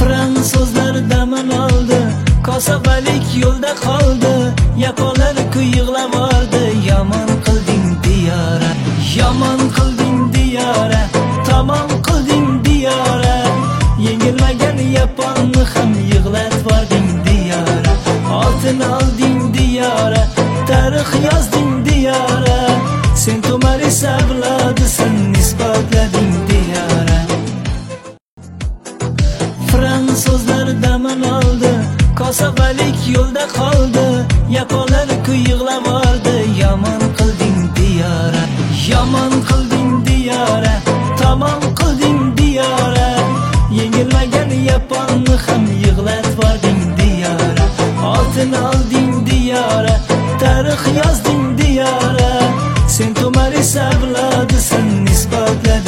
Fransuzlar damin oldi, kosabalik yo'lda qoldi, yaponlar yig'lab oldi. Yomon qilding diyora, yomon qilding diyora, tamom qilding diyora. Yengilmagan yaponni ham yig'latvording diyora. Oltin olding diyora, tarix yozding diyora. Sen To'maris avlodisan, isbotlading diyora. Fransuzlar damin oldi, kosabalik yo'lda qoldi, yaponlar yig'lab oldi. Yomon qilding diyora, yomon qilding diyora, tamom qilding diyora. Yengilmagan yaponni ham yig'latvording diyora. Oltin olding diyora, tarix yozding diyora. Sen To'maris avlodisan, isbotlading